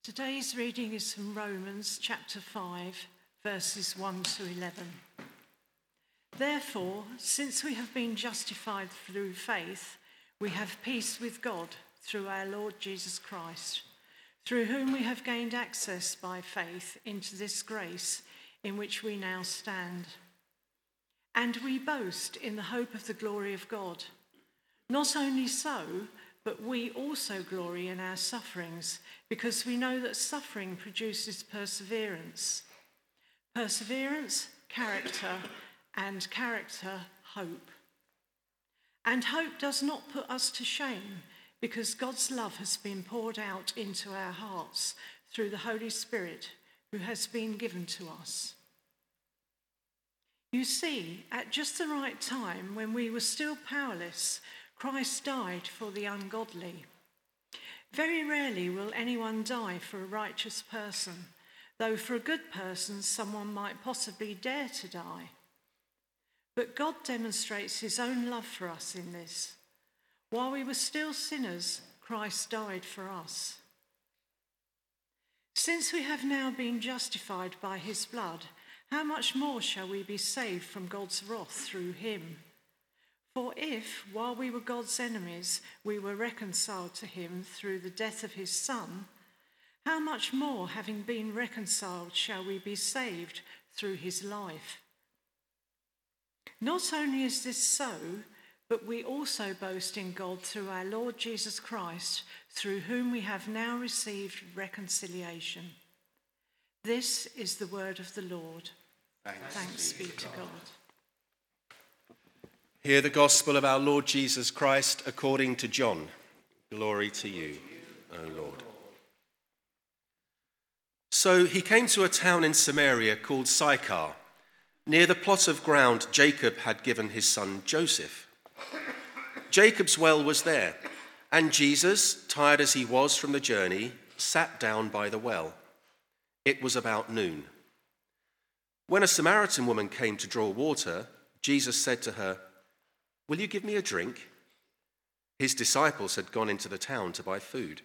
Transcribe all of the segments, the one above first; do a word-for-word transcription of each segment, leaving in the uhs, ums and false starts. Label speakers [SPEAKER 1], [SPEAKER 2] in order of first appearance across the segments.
[SPEAKER 1] Today's reading is from Romans chapter five, verses one to eleven. Therefore, since we have been justified through faith, we have peace with God through our Lord Jesus Christ, through whom we have gained access by faith into this grace in which we now stand. And we boast in the hope of the glory of God. Not only so, but we also glory in our sufferings, because we know that suffering produces perseverance. Perseverance, character, and character, hope. And hope does not put us to shame, because God's love has been poured out into our hearts through the Holy Spirit who has been given to us. You see, at just the right time, when we were still powerless, Christ died for the ungodly. Very rarely will anyone die for a righteous person, though for a good person someone might possibly dare to die. But God demonstrates his own love for us in this. While we were still sinners, Christ died for us. Since we have now been justified by his blood, how much more shall we be saved from God's wrath through him? For if, while we were God's enemies, we were reconciled to him through the death of his Son, how much more, having been reconciled, shall we be saved through his life? Not only is this so, but we also boast in God through our Lord Jesus Christ, through whom we have now received reconciliation. This is the word of the Lord. Thanks, Thanks be to God.
[SPEAKER 2] Hear the gospel of our Lord Jesus Christ according to John. Glory to you, O Lord. So he came to a town in Samaria called Sychar, near the plot of ground Jacob had given his son Joseph. Jacob's well was there, and Jesus, tired as he was from the journey, sat down by the well. It was about noon. When a Samaritan woman came to draw water, Jesus said to her, "Will you give me a drink?" His disciples had gone into the town to buy food.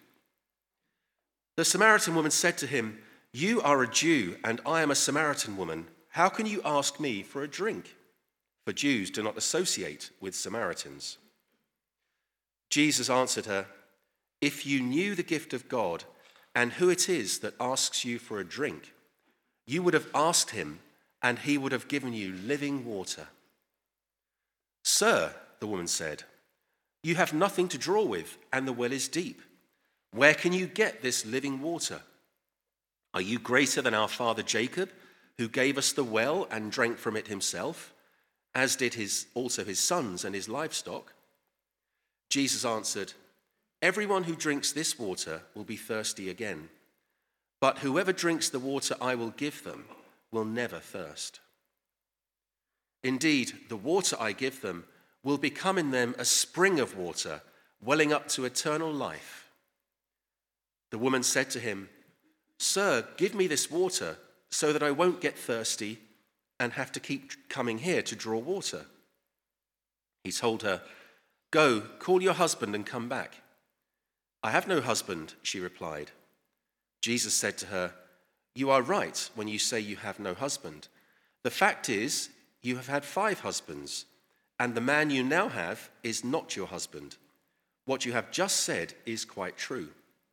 [SPEAKER 2] The Samaritan woman said to him, "You are a Jew, and I am a Samaritan woman. How can you ask me for a drink?" For Jews do not associate with Samaritans. Jesus answered her, "If you knew the gift of God and who it is that asks you for a drink, you would have asked him, and he would have given you living water." "Sir," the woman said, "you have nothing to draw with, and the well is deep. Where can you get this living water? Are you greater than our father Jacob, who gave us the well and drank from it himself, as did his, also his sons and his livestock?" Jesus answered, "Everyone who drinks this water will be thirsty again, but whoever drinks the water I will give them will never thirst. Indeed, the water I give them will become in them a spring of water, welling up to eternal life." The woman said to him, "Sir, give me this water so that I won't get thirsty and have to keep coming here to draw water." He told her, "Go, call your husband and come back." "I have no husband," she replied. Jesus said to her, "You are right when you say you have no husband. The fact is, you have had five husbands, and the man you now have is not your husband. What you have just said is quite true."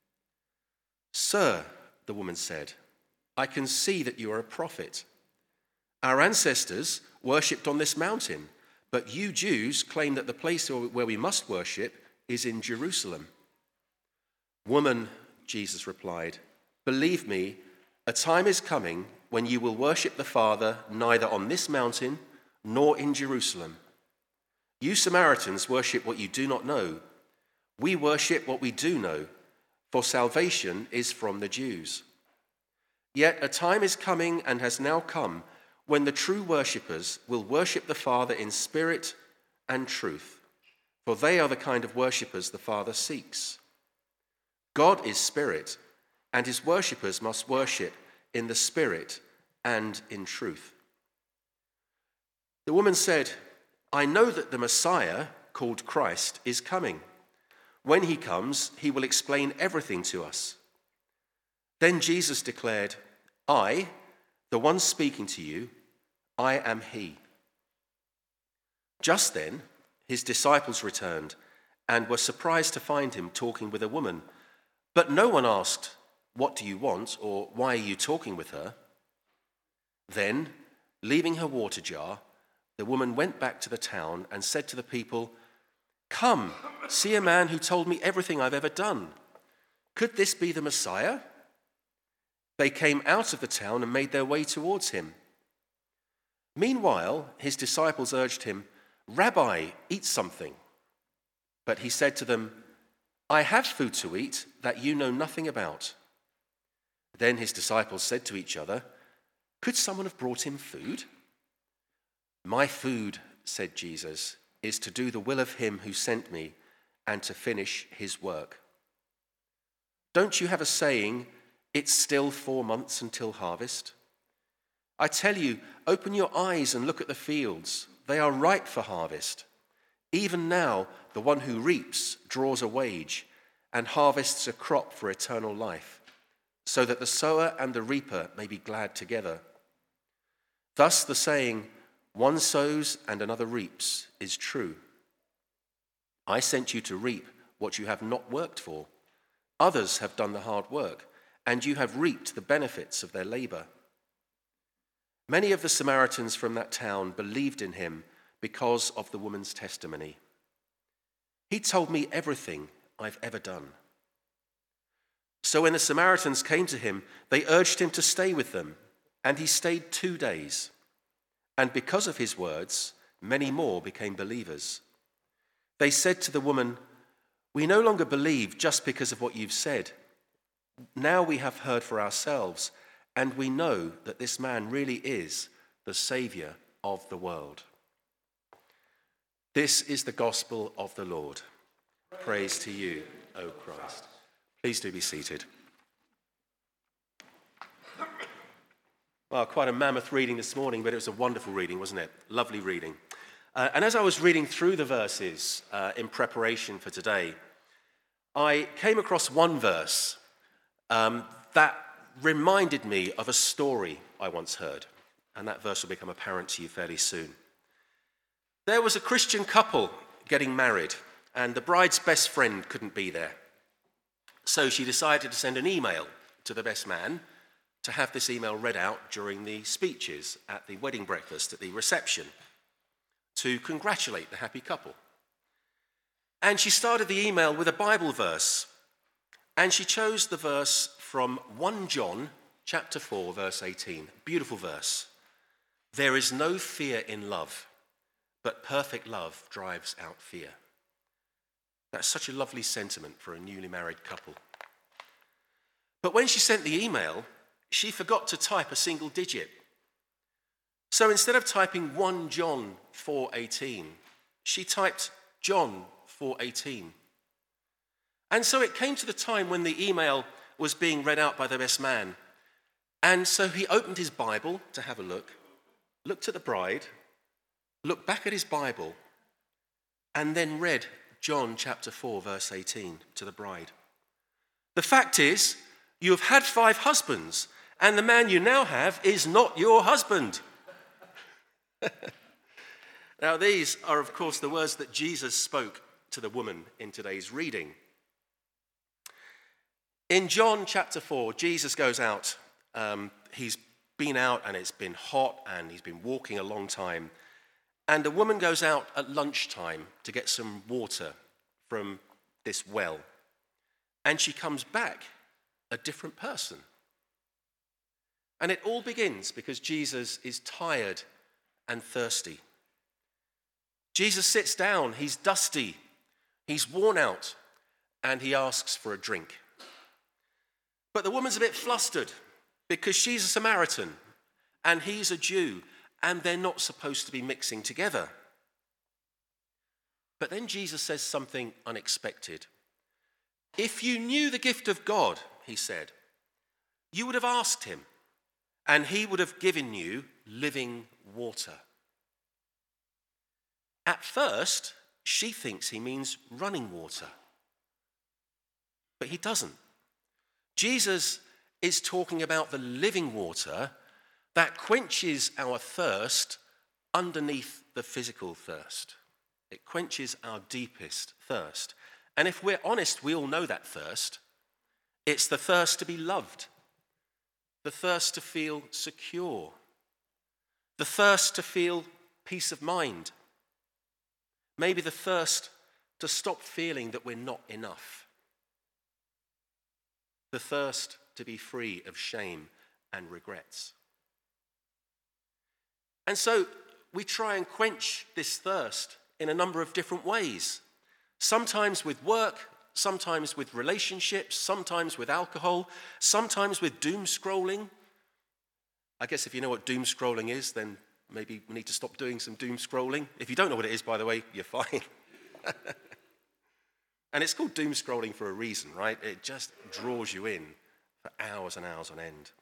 [SPEAKER 2] "Sir," the woman said, "I can see that you are a prophet. Our ancestors worshipped on this mountain, but you Jews claim that the place where we must worship is in Jerusalem." "Woman," Jesus replied, "believe me, a time is coming when you will worship the Father neither on this mountain nor in Jerusalem. You Samaritans worship what you do not know. We worship what we do know, for salvation is from the Jews. Yet a time is coming and has now come when the true worshippers will worship the Father in spirit and truth, for they are the kind of worshippers the Father seeks. God is spirit, and his worshippers must worship in the spirit and in truth." The woman said, "I know that the Messiah, called Christ, is coming. When he comes, he will explain everything to us." Then Jesus declared, I, the one speaking to you, I am he. Just then, his disciples returned and were surprised to find him talking with a woman. But no one asked, what do you want, or why are you talking with her? Then, leaving her water jar, the woman went back to the town and said to the people, come, see a man who told me everything I've ever done. Could this be the Messiah? They came out of the town and made their way towards him. Meanwhile, his disciples urged him, Rabbi, eat something. But he said to them, I have food to eat that you know nothing about. Then his disciples said to each other, could someone have brought him food? My food, said Jesus, is to do the will of him who sent me and to finish his work. Don't you have a saying, it's still four months until harvest? I tell you, open your eyes and look at the fields. They are ripe for harvest. Even now, the one who reaps draws a wage and harvests a crop for eternal life, so that the sower and the reaper may be glad together. Thus the saying, one sows and another reaps, is true. I sent you to reap what you have not worked for. Others have done the hard work, and you have reaped the benefits of their labor. Many of the Samaritans from that town believed in him because of the woman's testimony. He told me everything I've ever done. So when the Samaritans came to him, they urged him to stay with them, and he stayed two days. And because of his words, many more became believers. They said to the woman, we no longer believe just because of what you've said. Now we have heard for ourselves, and we know that this man really is the Savior of the world. This is the gospel of the Lord. Praise to you, O Christ. Please do be seated. Well, quite a mammoth reading this morning, but it was a wonderful reading, wasn't it? Lovely reading. Uh, and as I was reading through the verses uh, in preparation for today, I came across one verse um, that reminded me of a story I once heard. And that verse will become apparent to you fairly soon. There was a Christian couple getting married, and the bride's best friend couldn't be there. So she decided to send an email to the best man to have this email read out during the speeches at the wedding breakfast, at the reception, to congratulate the happy couple. And she started the email with a Bible verse, and she chose the verse from First John chapter four, verse eighteen. Beautiful verse. There is no fear in love, but perfect love drives out fear. That's such a lovely sentiment for a newly married couple. But when she sent the email, she forgot to type a single digit. So instead of typing First John four eighteen, she typed John four eighteen. And so it came to the time when the email was being read out by the best man. And so he opened his Bible to have a look, looked at the bride, looked back at his Bible, and then read John chapter four, verse eighteen to the bride. The fact is, you have had five husbands, and the man you now have is not your husband. Now, these are, of course, the words that Jesus spoke to the woman in today's reading. In John chapter four, Jesus goes out. Um, he's been out, and it's been hot, and he's been walking a long time. And a woman goes out at lunchtime to get some water from this well. And she comes back a different person. And it all begins because Jesus is tired and thirsty. Jesus sits down, he's dusty, he's worn out, and he asks for a drink. But the woman's a bit flustered because she's a Samaritan and he's a Jew, and they're not supposed to be mixing together. But then Jesus says something unexpected. If you knew the gift of God, he said, you would have asked him, and he would have given you living water. At first, she thinks he means running water. But he doesn't. Jesus is talking about the living water that quenches our thirst underneath the physical thirst. It quenches our deepest thirst. And if we're honest, we all know that thirst. It's the thirst to be loved, the thirst to feel secure, the thirst to feel peace of mind, maybe the thirst to stop feeling that we're not enough, the thirst to be free of shame and regrets. And so we try and quench this thirst in a number of different ways. Sometimes with work, sometimes with relationships, sometimes with alcohol, sometimes with doom scrolling. I guess if you know what doom scrolling is, then maybe we need to stop doing some doom scrolling. If you don't know what it is, by the way, you're fine. And it's called doom scrolling for a reason, right? It just draws you in for hours and hours on end.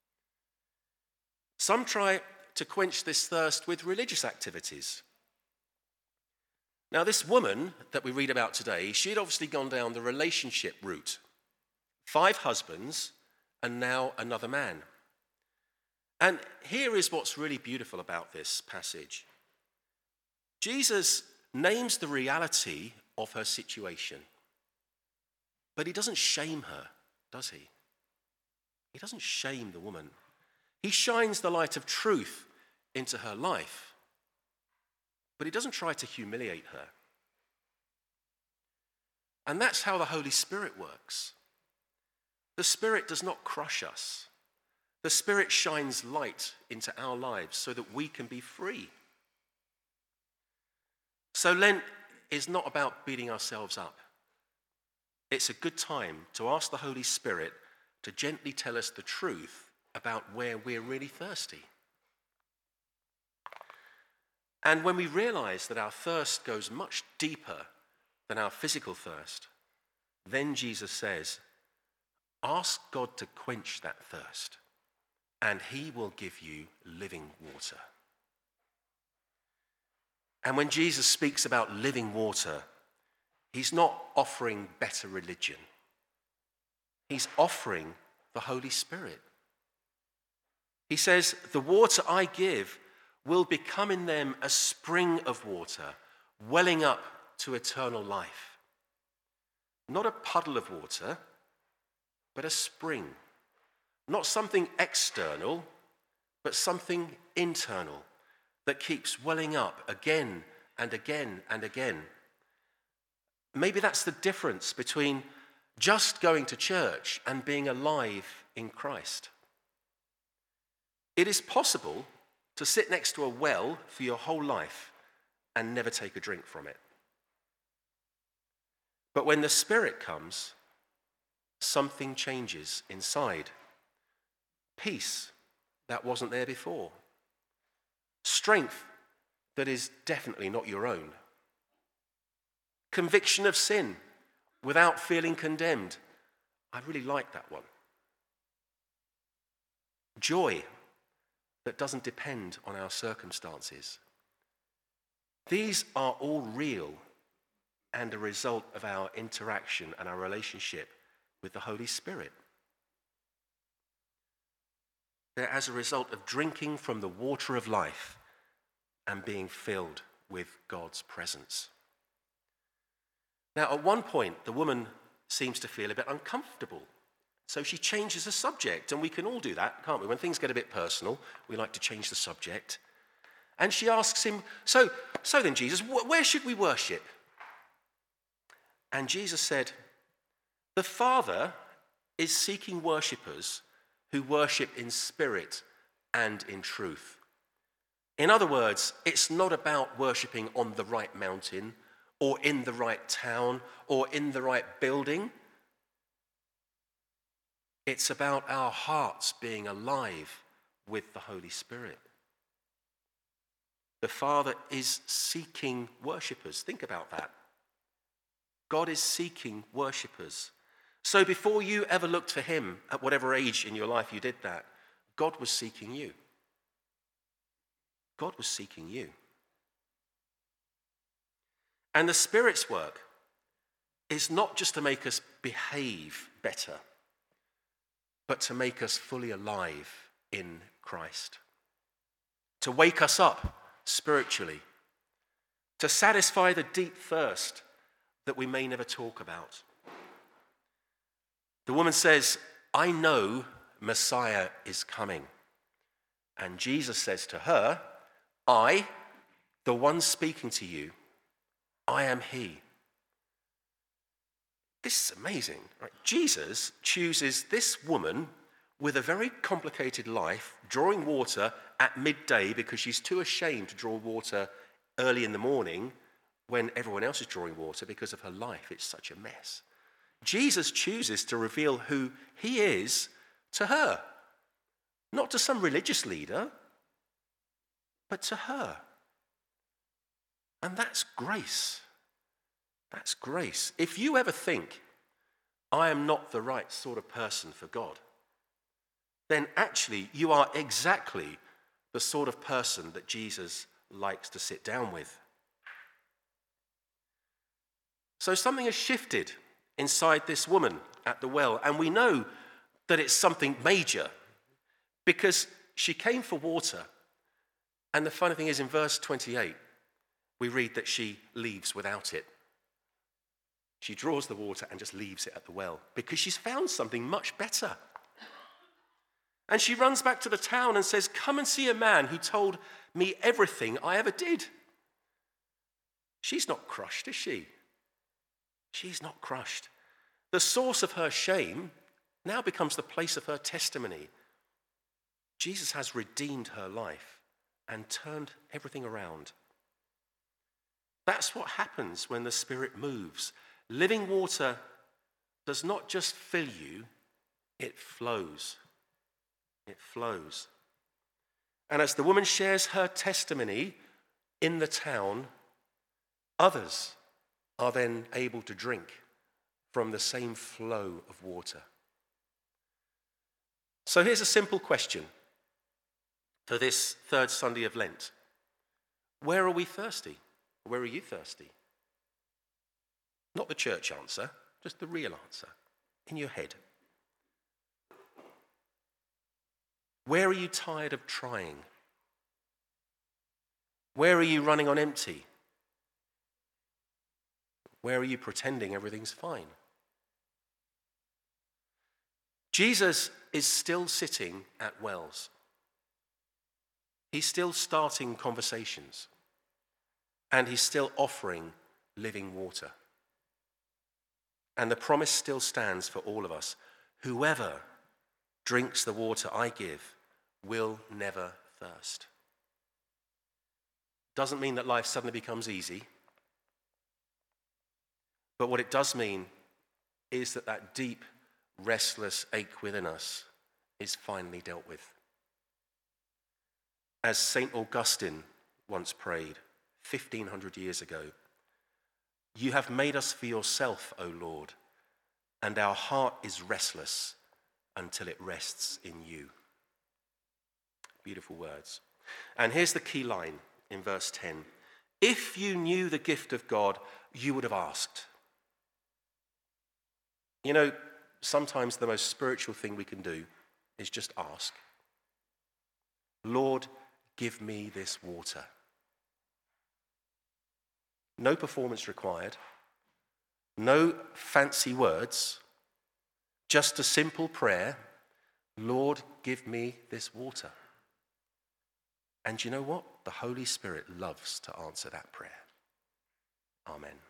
[SPEAKER 2] Some try to quench this thirst with religious activities. Now, this woman that we read about today, she'd obviously gone down the relationship route. Five husbands and now another man. And here is what's really beautiful about this passage. Jesus names the reality of her situation, but he doesn't shame her, does he? He doesn't shame the woman. He shines the light of truth into her life, but he doesn't try to humiliate her. And that's how the Holy Spirit works. The Spirit does not crush us. The Spirit shines light into our lives so that we can be free. So Lent is not about beating ourselves up. It's a good time to ask the Holy Spirit to gently tell us the truth about where we're really thirsty. And when we realize that our thirst goes much deeper than our physical thirst, then Jesus says, ask God to quench that thirst, and he will give you living water. And when Jesus speaks about living water, he's not offering better religion. He's offering the Holy Spirit. He says, the water I give will become in them a spring of water, welling up to eternal life. Not a puddle of water, but a spring. Not something external, but something internal that keeps welling up again and again and again. Maybe that's the difference between just going to church and being alive in Christ. It is possible to sit next to a well for your whole life and never take a drink from it. But when the Spirit comes, something changes inside. Peace that wasn't there before. Strength that is definitely not your own. Conviction of sin without feeling condemned. I really like that one. Joy that doesn't depend on our circumstances. These are all real and a result of our interaction and our relationship with the Holy Spirit. They're as a result of drinking from the water of life and being filled with God's presence. Now, at one point, the woman seems to feel a bit uncomfortable. So she changes the subject, and we can all do that, can't we? When things get a bit personal, we like to change the subject. And she asks him, so, so then, Jesus, wh- where should we worship? And Jesus said, the Father is seeking worshippers who worship in spirit and in truth. In other words, it's not about worshipping on the right mountain or in the right town or in the right building. It's about our hearts being alive with the Holy Spirit. The Father is seeking worshippers. Think about that. God is seeking worshippers. So before you ever looked for him, at whatever age in your life you did that, God was seeking you. God was seeking you. And the Spirit's work is not just to make us behave better, but to make us fully alive in Christ. To wake us up spiritually. To satisfy the deep thirst that we may never talk about. The woman says, I know Messiah is coming. And Jesus says to her, I, the one speaking to you, I am he. This is amazing, right? Jesus chooses this woman with a very complicated life, drawing water at midday because she's too ashamed to draw water early in the morning when everyone else is drawing water because of her life. It's such a mess. Jesus chooses to reveal who he is to her, not to some religious leader, but to her. And that's grace. That's grace. If you ever think, I am not the right sort of person for God, then actually you are exactly the sort of person that Jesus likes to sit down with. So something has shifted inside this woman at the well, and we know that it's something major because she came for water, and the funny thing is in verse twenty-eight, we read that she leaves without it. She draws the water and just leaves it at the well because she's found something much better. And she runs back to the town and says, come and see a man who told me everything I ever did. She's not crushed, is she? She's not crushed. The source of her shame now becomes the place of her testimony. Jesus has redeemed her life and turned everything around. That's what happens when the Spirit moves. Living water does not just fill you, it flows. It flows. And as the woman shares her testimony in the town, others are then able to drink from the same flow of water. So here's a simple question for this third Sunday of Lent. Where are we thirsty? Where are you thirsty? Not the church answer, just the real answer in your head. Where are you tired of trying? Where are you running on empty? Where are you pretending everything's fine? Jesus is still sitting at wells. He's still starting conversations. And he's still offering living water. And the promise still stands for all of us. Whoever drinks the water I give will never thirst. Doesn't mean that life suddenly becomes easy. But what it does mean is that that deep, restless ache within us is finally dealt with. As Saint Augustine once prayed fifteen hundred years ago, you have made us for yourself, O Lord, and our heart is restless until it rests in you. Beautiful words. And here's the key line in verse ten. If you knew the gift of God, you would have asked. You know, sometimes the most spiritual thing we can do is just ask. Lord, give me this water. No performance required. No fancy words. Just a simple prayer. Lord, give me this water. And you know what? The Holy Spirit loves to answer that prayer. Amen.